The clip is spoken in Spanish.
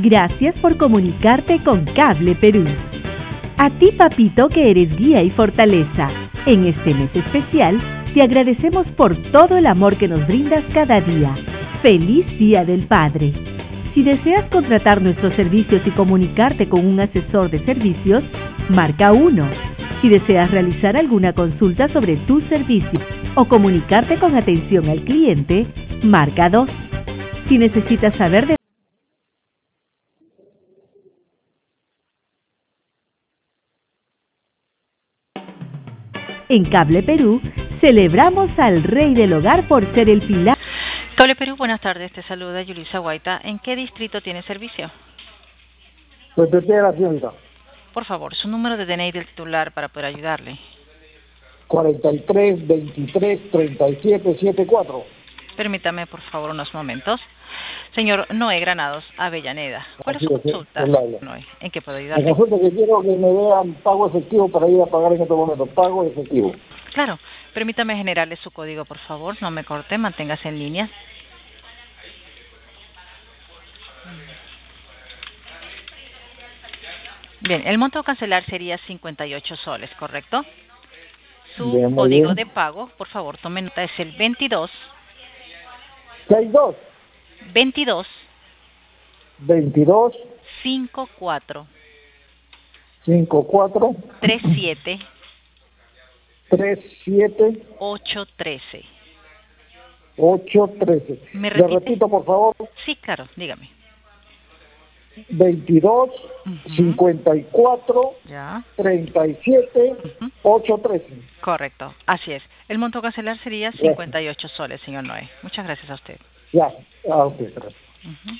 Gracias por comunicarte con Cable Perú. A ti, papito, que eres guía y fortaleza. En este mes especial, te agradecemos por todo el amor que nos brindas cada día. ¡Feliz Día del Padre! Si deseas contratar nuestros servicios y comunicarte con un asesor de servicios, marca 1. Si deseas realizar alguna consulta sobre tus servicios o comunicarte con atención al cliente, marca 2. Si necesitas saber de En Cable Perú, celebramos al Rey del Hogar por ser el pilar. Cable Perú, buenas tardes. Te saluda Yulisa Guaita. ¿En qué distrito tiene servicio? Pues tercera, señorita. Por favor, su número de DNI del titular para poder ayudarle. 43 23 37 74. Permítame, por favor, unos momentos. Señor Noé Granados, Avellaneda. ¿Cuál es su consulta, Noé? ¿En qué puedo ayudarle? La consulta que quiero que me vean pago efectivo para ir a pagar en este momento. Pago efectivo. Claro. Permítame generarle su código, por favor. No me corte, manténgase en línea. Bien, el monto a cancelar sería 58 soles, ¿correcto? Su Bien, código bien. de pago, por favor, tome nota, es el 22 62 22 22 54 54 37 37 813. 813. ¿Me Le repite? repito, por favor. Sí, claro, dígame. 22 54 Ya. 37 813. Correcto, así es. El monto a cancelar sería 58 soles, señor Noé. Muchas gracias a usted. Ya, ok, gracias.